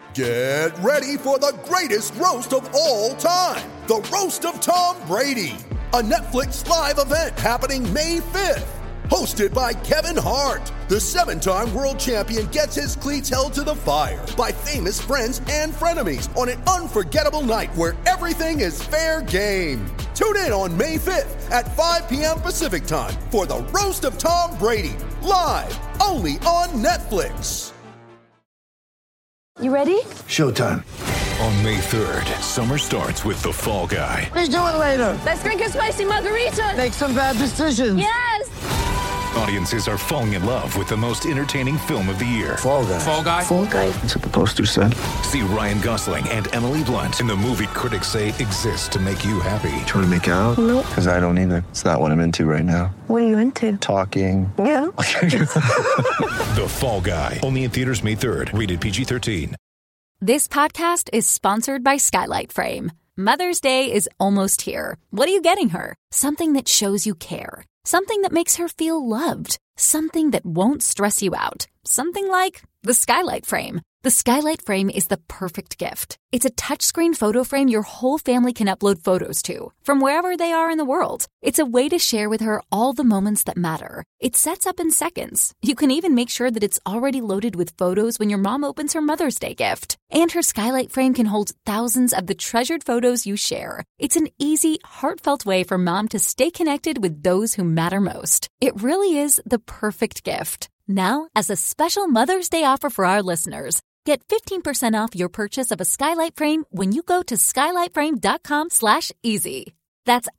Get ready for the greatest roast of all time, the Roast of Tom Brady, a Netflix live event happening May 5th. Hosted by Kevin Hart, the 7-time world champion gets his cleats held to the fire by famous friends and frenemies on an unforgettable night where everything is fair game. Tune in on May 5th at 5 p.m. Pacific time for the Roast of Tom Brady, live only on Netflix. You ready? Showtime. On May 3rd, summer starts with The Fall Guy. Let's do it later. Let's drink a spicy margarita. Make some bad decisions. Yes! Audiences are falling in love with the most entertaining film of the year. Fall Guy. Fall Guy? Fall Guy. That's what the poster said. See Ryan Gosling and Emily Blunt in the movie critics say exists to make you happy. Trying to make it out? Nope. Because I don't either. It's not what I'm into right now. What are you into? Talking. Yeah. The Fall Guy. Only in theaters May 3rd. Rated PG-13. This podcast is sponsored by Skylight Frame. Mother's Day is almost here. What are you getting her? Something that shows you care. Something that makes her feel loved. Something that won't stress you out. Something like the Skylight Frame. The Skylight Frame is the perfect gift. It's a touchscreen photo frame your whole family can upload photos to, from wherever they are in the world. It's a way to share with her all the moments that matter. It sets up in seconds. You can even make sure that it's already loaded with photos when your mom opens her Mother's Day gift. And her Skylight Frame can hold thousands of the treasured photos you share. It's an easy, heartfelt way for mom to stay connected with those who matter most. It really is the perfect gift. Now, as a special Mother's Day offer for our listeners, get 15% off your purchase of a Skylight Frame when you go to skylightframe.com/easy. That's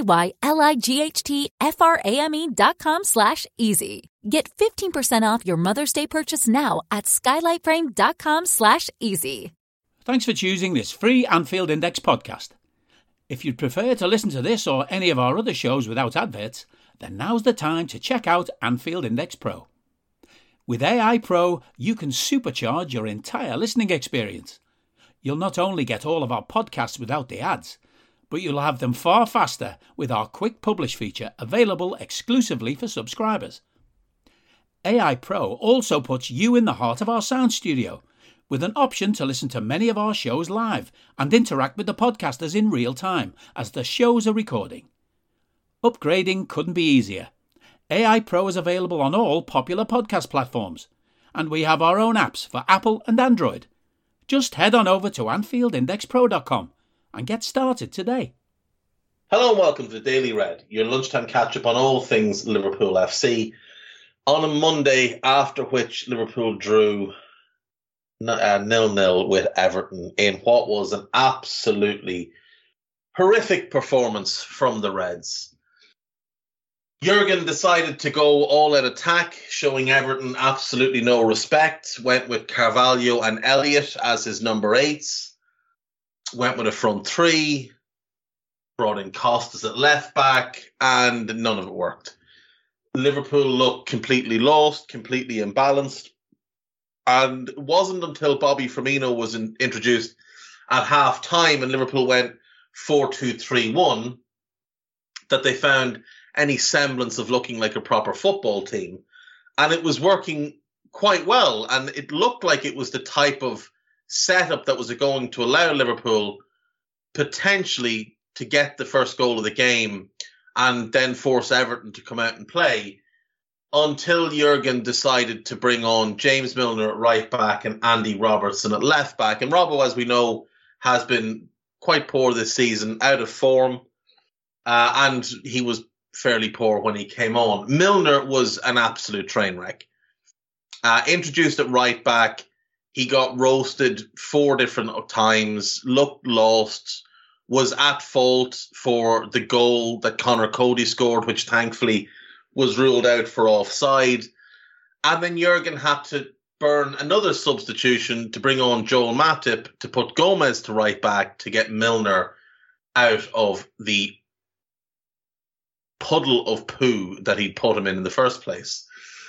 SKYLIGHTFRAME.com/easy. Get 15% off your Mother's Day purchase now at skylightframe.com/easy. Thanks for choosing this free Anfield Index podcast. If you'd prefer to listen to this or any of our other shows without adverts, then now's the time to check out Anfield Index Pro. With AI Pro, you can supercharge your entire listening experience. You'll not only get all of our podcasts without the ads, but you'll have them far faster with our Quick Publish feature available exclusively for subscribers. AI Pro also puts you in the heart of our sound studio, with an option to listen to many of our shows live and interact with the podcasters in real time as the shows are recording. Upgrading couldn't be easier. AI Pro is available on all popular podcast platforms, and we have our own apps for Apple and Android. Just head on over to AnfieldIndexPro.com and get started today. Hello and welcome to the Daily Red, your lunchtime catch-up on all things Liverpool FC, on a Monday after which Liverpool drew 0-0 with Everton in what was an absolutely horrific performance from the Reds. Jurgen decided to go all-out attack, showing Everton absolutely no respect. Went with Carvalho and Elliott as his number 8s. Went with a front 3. Brought in Costas at left-back, and none of it worked. Liverpool looked completely lost, completely imbalanced. And it wasn't until Bobby Firmino was introduced at half-time and Liverpool went 4-2-3-1 that they found any semblance of looking like a proper football team. And it was working quite well. And it looked like it was the type of setup that was going to allow Liverpool potentially to get the first goal of the game and then force Everton to come out and play, until Jurgen decided to bring on James Milner at right back and Andy Robertson at left back. And Robbo, as we know, has been quite poor this season, out of form. And he was fairly poor when he came on. Milner was an absolute train wreck. Introduced at right back, he got roasted 4 different times, looked lost, was at fault for the goal that Conor Cody scored, which thankfully was ruled out for offside. And then Jurgen had to burn another substitution to bring on Joel Matip to put Gomez to right back to get Milner out of the puddle of poo that he'd put him in the first place.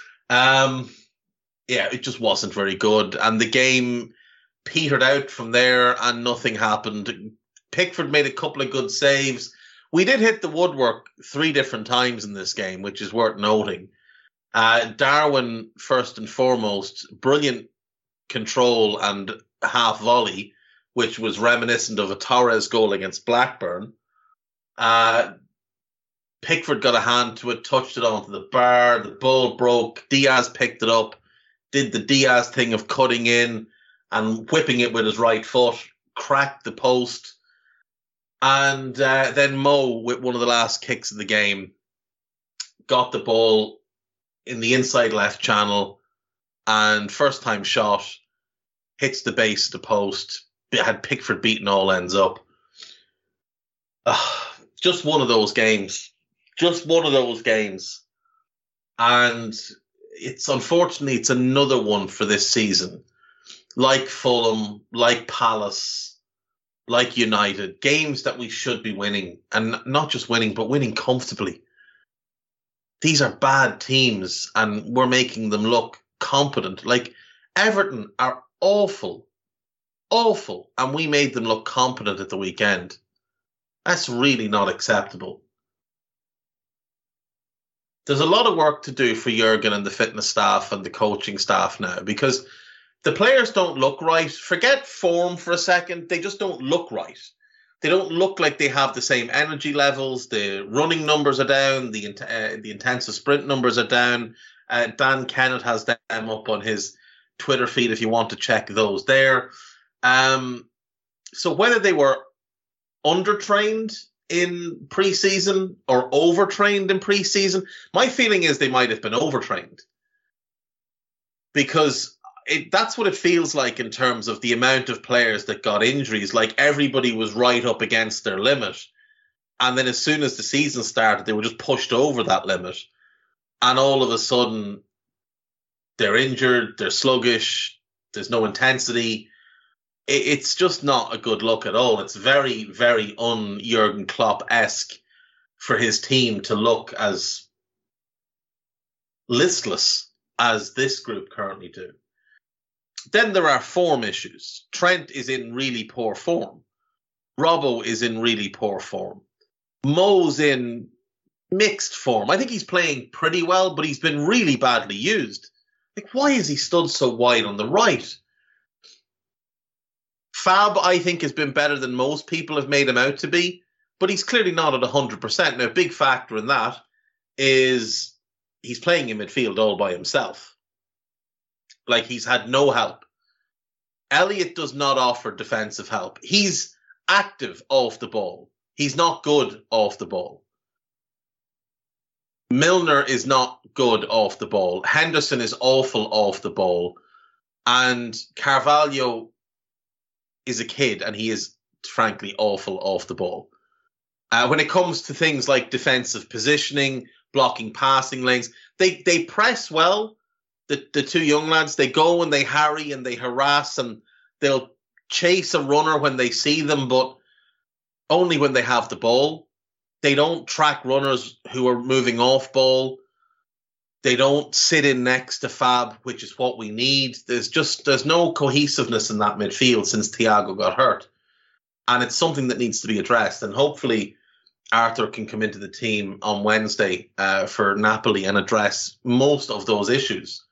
It just wasn't very good. And the game petered out from there and nothing happened. Pickford made a couple of good saves. We did hit the woodwork 3 different times in this game, which is worth noting. Darwin, first and foremost, brilliant control and half volley, which was reminiscent of a Torres goal against Blackburn. Pickford got a hand to it, touched it onto the bar, the ball broke, Diaz picked it up, did the Diaz thing of cutting in and whipping it with his right foot, cracked the post, and then Mo, with one of the last kicks of the game, got the ball in the inside left channel, and first time shot, hits the base of the post, had Pickford beaten all ends up. Just one of those games. Just one of those games. And unfortunately, it's another one for this season. Like Fulham, like Palace, like United. Games that we should be winning. And not just winning, but winning comfortably. These are bad teams, and we're making them look competent. Like, Everton are awful. Awful. And we made them look competent at the weekend. That's really not acceptable. There's a lot of work to do for Jurgen and the fitness staff and the coaching staff now, because the players don't look right. Forget form for a second. They just don't look right. They don't look like they have the same energy levels. The running numbers are down. The intensive sprint numbers are down. Dan Kennett has them up on his Twitter feed if you want to check those there. So whether they were undertrained in pre-season or overtrained in pre-season, my feeling is they might have been overtrained, because that's what it feels like in terms of the amount of players that got injuries. Like, everybody was right up against their limit, and then as soon as the season started, they were just pushed over that limit, and all of a sudden they're injured, they're sluggish, there's no intensity. It's just not a good look at all. It's very, very un-Jurgen Klopp-esque for his team to look as listless as this group currently do. Then there are form issues. Trent is in really poor form. Robbo is in really poor form. Mo's in mixed form. I think he's playing pretty well, but he's been really badly used. Like, why is he stood so wide on the right? Fab, I think, has been better than most people have made him out to be, but he's clearly not at 100%. Now, a big factor in that is he's playing in midfield all by himself. Like, he's had no help. Elliott does not offer defensive help. He's active off the ball. He's not good off the ball. Milner is not good off the ball. Henderson is awful off the ball. And Carvalho is a kid, and he is, frankly, awful off the ball. When it comes to things like defensive positioning, blocking passing lanes, they press well, the two young lads. They go and they harry and they harass, and they'll chase a runner when they see them, but only when they have the ball. They don't track runners who are moving off ball. They don't sit in next to Fab, which is what we need. There's no cohesiveness in that midfield since Thiago got hurt. And it's something that needs to be addressed. And hopefully Arthur can come into the team on Wednesday for Napoli and address most of those issues.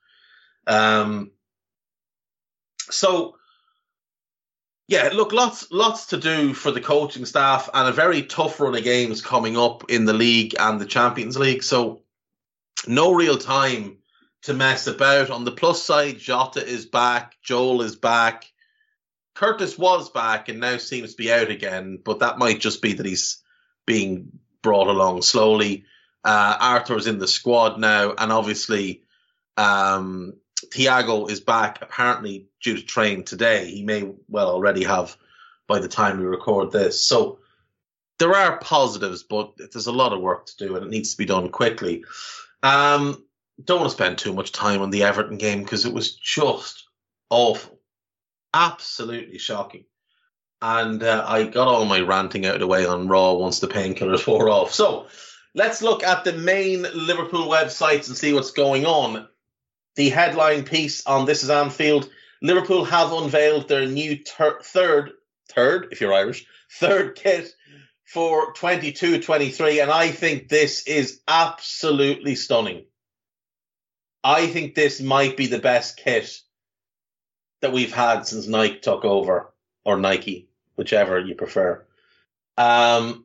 So, yeah, look, lots to do for the coaching staff, and a very tough run of games coming up in the league and the Champions League. So no real time to mess about. On the plus side, Jota is back, Joel is back. Curtis was back and now seems to be out again, but that might just be that he's being brought along slowly. Arthur's in the squad now, and obviously Thiago is back, apparently due to train today. He may well already have by the time we record this. So there are positives, but there's a lot of work to do, and it needs to be done quickly. Don't want to spend too much time on the Everton game because it was just awful. Absolutely shocking. And I got all my ranting out of the way on Raw once the painkillers wore off. So let's look at the main Liverpool websites and see what's going on. The headline piece on This Is Anfield: Liverpool have unveiled their new third, if you're Irish, third kit for 22-23, and I think this is absolutely stunning. I think this might be the best kit that we've had since Nike took over, or Nike, whichever you prefer. I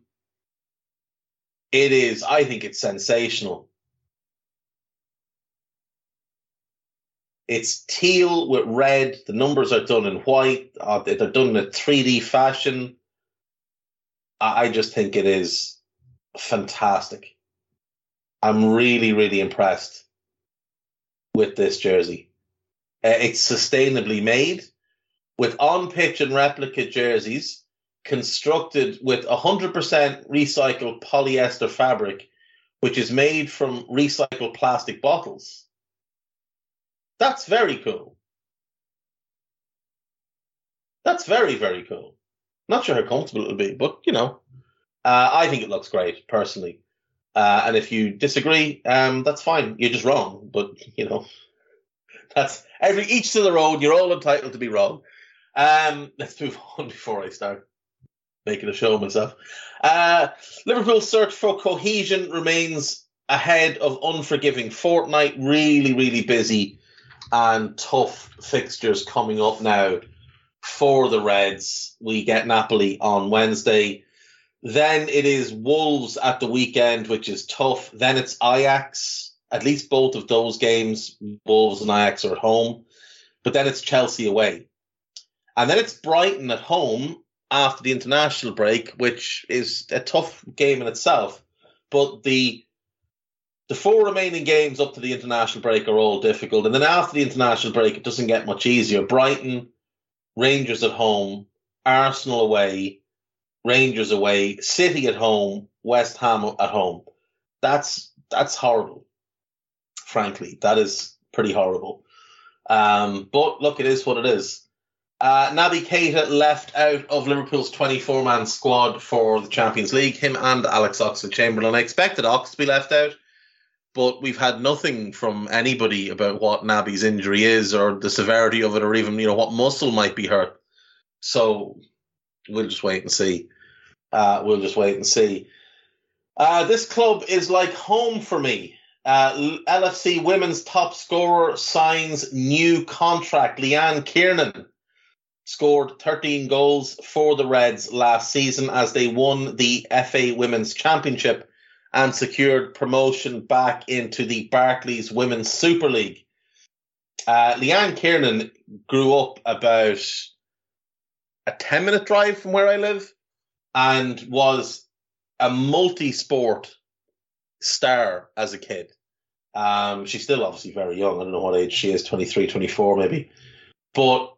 think it's sensational. It's teal with red. The numbers are done in white. They're done in a 3D fashion. I just think it is fantastic. I'm really, really impressed with this jersey. It's sustainably made with on-pitch and replica jerseys constructed with 100% recycled polyester fabric, which is made from recycled plastic bottles. That's very cool. That's very, very cool. Not sure how comfortable it'll be, but, I think it looks great, personally. And if you disagree, that's fine. You're just wrong. But, that's each to their own. You're all entitled to be wrong. Let's move on before I start making a show of myself. Liverpool's search for cohesion remains ahead of unforgiving fortnight. Really, really busy and tough fixtures coming up now for the Reds. We get Napoli on Wednesday. Then it is Wolves at the weekend, which is tough. Then it's Ajax. At least both of those games, Wolves and Ajax, are at home. But then it's Chelsea away. And then it's Brighton at home after the international break, which is a tough game in itself. But the 4 remaining games up to the international break are all difficult. And then after the international break, it doesn't get much easier. Brighton, Rangers at home, Arsenal away, Rangers away, City at home, West Ham at home. That's horrible, frankly. That is pretty horrible. But look, it is what it is. Naby Keita left out of Liverpool's 24-man squad for the Champions League. Him and Alex Oxlade-Chamberlain. I expected Ox to be left out, but we've had nothing from anybody about what Naby's injury is or the severity of it or even, what muscle might be hurt. So we'll just wait and see. This club is like home for me. LFC women's top scorer signs new contract. Leanne Kiernan scored 13 goals for the Reds last season as they won the FA Women's Championship and secured promotion back into the Barclays Women's Super League. Leanne Kiernan grew up about a 10-minute drive from where I live and was a multi-sport star as a kid. She's still obviously very young. I don't know what age she is, 23, 24 maybe. But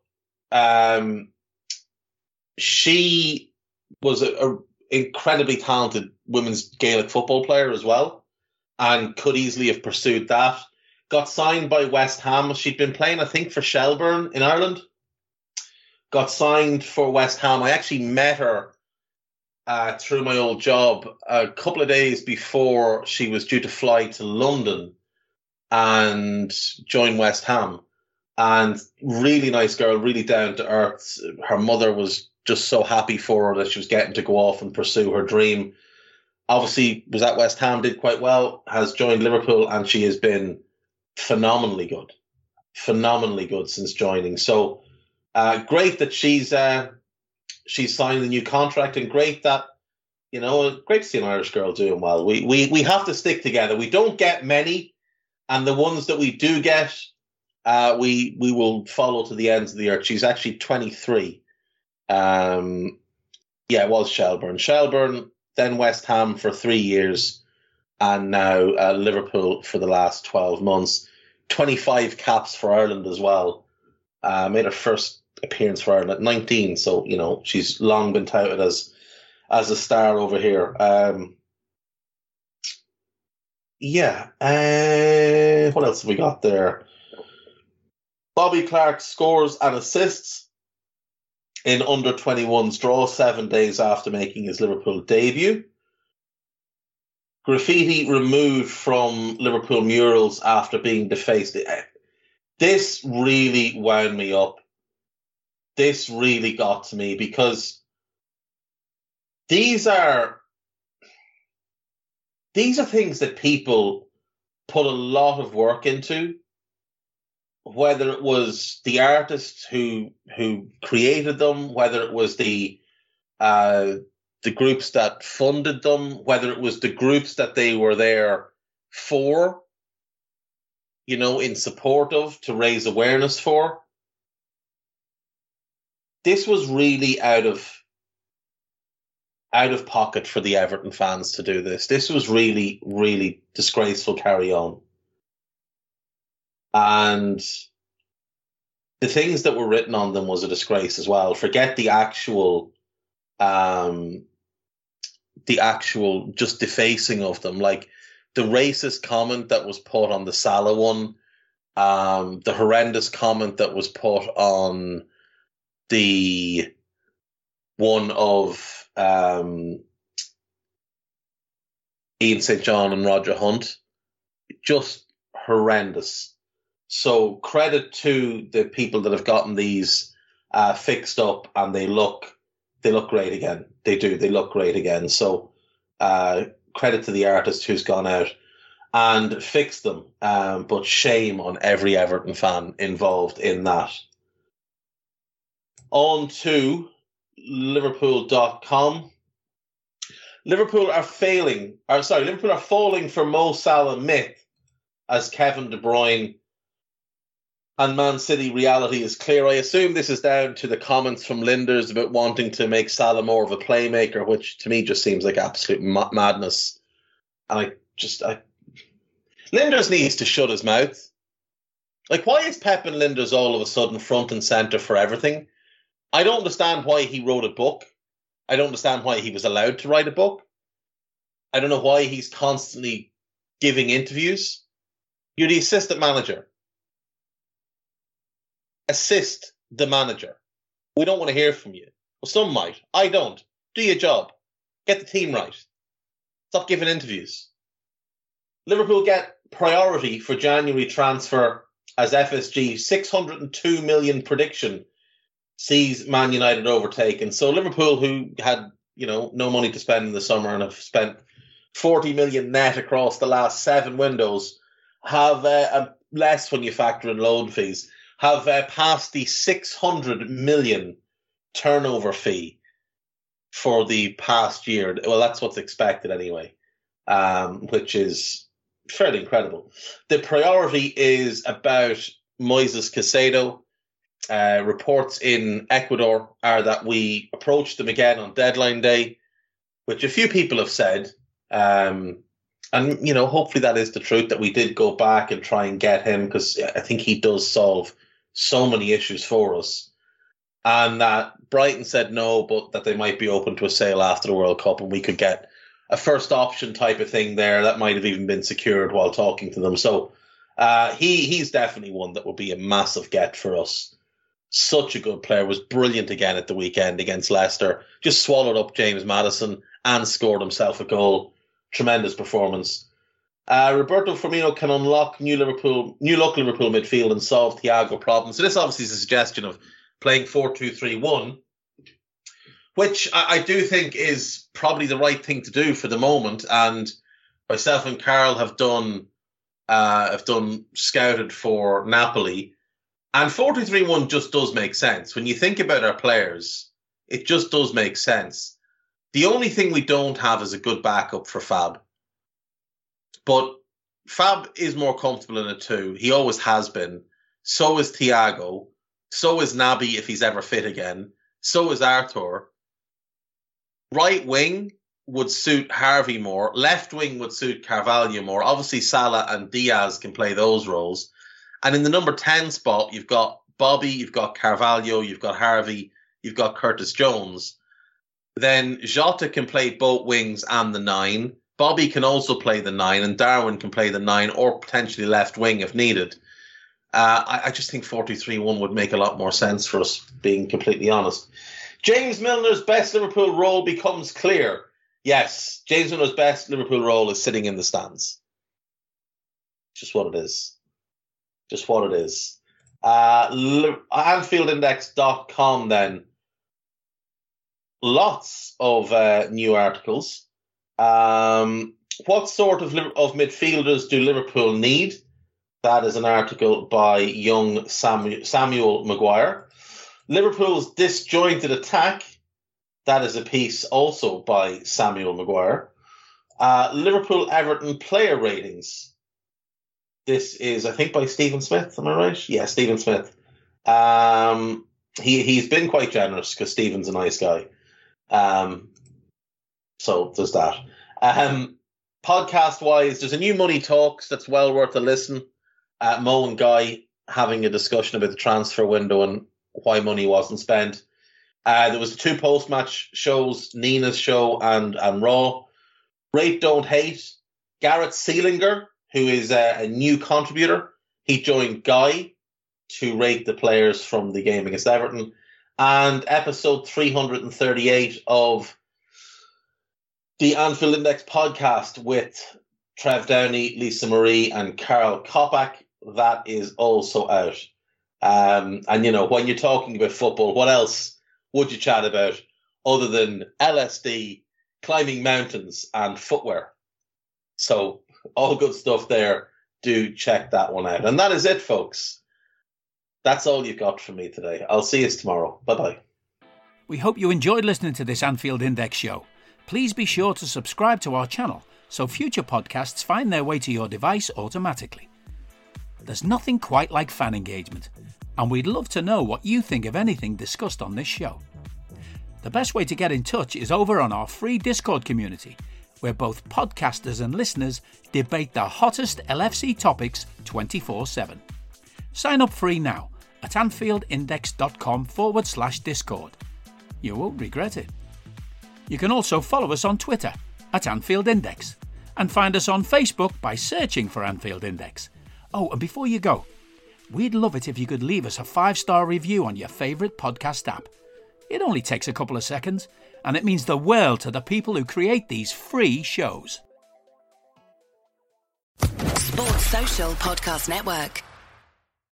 she was a incredibly talented women's Gaelic football player as well and could easily have pursued that. Got signed by West Ham. She'd been playing, I think, for Shelbourne in Ireland. Got signed for West Ham. I actually met her through my old job a couple of days before she was due to fly to London and join West Ham. And really nice girl, really down to earth. Her mother was just so happy for her that she was getting to go off and pursue her dream. Obviously was at West Ham, did quite well, has joined Liverpool, and she has been phenomenally good since joining. So great that she's signed a new contract, and great that, great to see an Irish girl doing well. We have to stick together. We don't get many, and the ones that we do get, we will follow to the ends of the earth. She's actually 23. It was Shelbourne, then West Ham for 3 years, and now Liverpool for the last 12 months. 25 caps for Ireland as well. Made her first appearance for Ireland at 19, so she's long been touted as a star over here. What else have we got there? Bobby Clark scores and assists in under-21's draw 7 days after making his Liverpool debut. Graffiti removed from Liverpool murals after being defaced. This really wound me up. This really got to me because these are things that people put a lot of work into whether it was the artists who created them, whether it was the groups that funded them, whether it was the groups that they were there for, in support of, to raise awareness for. This was really out of pocket for the Everton fans to do this. This was really, really disgraceful carry on. And the things that were written on them was a disgrace as well. Forget the actual just defacing of them. Like the racist comment that was put on the Salah one, the horrendous comment that was put on the one of Ian St. John and Roger Hunt, just horrendous. So credit to the people that have gotten these fixed up, and they look great again. They do. They look great again. So credit to the artist who's gone out and fixed them. But shame on every Everton fan involved in that. On to Liverpool.com. Liverpool are falling for Mo Salah myth as Kevin De Bruyne and Man City reality is clear. I assume this is down to the comments from Linders about wanting to make Salah more of a playmaker, which to me just seems like absolute madness. And Linders needs to shut his mouth. Like, why is Pep and Linders all of a sudden front and centre for everything? I don't understand why he wrote a book. I don't understand why he was allowed to write a book. I don't know why he's constantly giving interviews. You're the assistant manager. Assist the manager. We don't want to hear from you. Well, some might. I don't. Do your job. Get the team right. Stop giving interviews. Liverpool get priority for January transfer as FSG 602 million prediction sees Man United overtaken. So Liverpool, who had no money to spend in the summer and have spent 40 million net across the last 7 windows, have less when you factor in loan fees, have passed the 600 million turnover fee for the past year. Well, that's what's expected anyway, which is fairly incredible. The priority is about Moises Caicedo. Reports in Ecuador are that we approached them again on deadline day, which a few people have said. And, hopefully that is the truth, that we did go back and try and get him, because I think he does solve so many issues for us. And that Brighton said no, but that they might be open to a sale after the World Cup, and we could get a first option type of thing there that might have even been secured while talking to them. So he's definitely one that will be a massive get for us. Such a good player, was brilliant again at the weekend against Leicester. Just swallowed up James Maddison and scored himself a goal. Tremendous performance. Roberto Firmino can unlock new look Liverpool midfield and solve Thiago problems. So this obviously is a suggestion of playing 4-2-3-1, which I do think is probably the right thing to do for the moment. And myself and Carl have done scouted for Napoli. And 4-2-3-1 just does make sense. When you think about our players, it just does make sense. The only thing we don't have is a good backup for Fab. But Fab is more comfortable in it too. He always has been. So is Thiago. So is Naby if he's ever fit again. So is Arthur. Right wing would suit Harvey more. Left wing would suit Carvalho more. Obviously, Salah and Diaz can play those roles. And in the number 10 spot, you've got Bobby, you've got Carvalho, you've got Harvey, you've got Curtis Jones. Then Jota can play both wings and the 9. Bobby can also play the 9, and Darwin can play the 9 or potentially left wing if needed. I just think 4-2-3-1 would make a lot more sense for us, being completely honest. James Milner's best Liverpool role becomes clear. Yes, James Milner's best Liverpool role is sitting in the stands. Just what it is. Just what it is. AnfieldIndex.com then. Lots of new articles. What sort of midfielders do Liverpool need? That is an article by young Samuel Maguire. Liverpool's disjointed attack. That is a piece also by Samuel Maguire. Liverpool-Everton player ratings. This is, I think, by Stephen Smith. Am I right? Yeah, Stephen Smith. He's been quite generous because Stephen's a nice guy. So there's that. Podcast-wise, there's a new Money Talks that's well worth a listen. Mo and Guy having a discussion about the transfer window and why money wasn't spent. There was 2 post-match shows, Nina's show and Raw. Rate Don't Hate. Garrett Seelinger, who is a new contributor, he joined Guy to rate the players from the game against Everton. And episode 338 of the Anfield Index podcast with Trev Downey, Lisa Marie, and Carl Kopak. That is also out. And, you know, when you're talking about football, what else would you chat about other than LSD, climbing mountains, and footwear? So, all good stuff there. Do check that one out. And that is it, folks. That's all you've got from me today. I'll see you tomorrow. Bye-bye. We hope you enjoyed listening to this Anfield Index show. Please be sure to subscribe to our channel so future podcasts find their way to your device automatically. There's nothing quite like fan engagement, and we'd love to know what you think of anything discussed on this show. The best way to get in touch is over on our free Discord community, where both podcasters and listeners debate the hottest LFC topics 24/7. Sign up free now at AnfieldIndex.com/Discord. You won't regret it. You can also follow us on Twitter at Anfield Index and find us on Facebook by searching for Anfield Index. Oh, and before you go, we'd love it if you could leave us a 5-star review on your favourite podcast app. It only takes a couple of seconds, and it means the world to the people who create these free shows. Sports Social Podcast Network.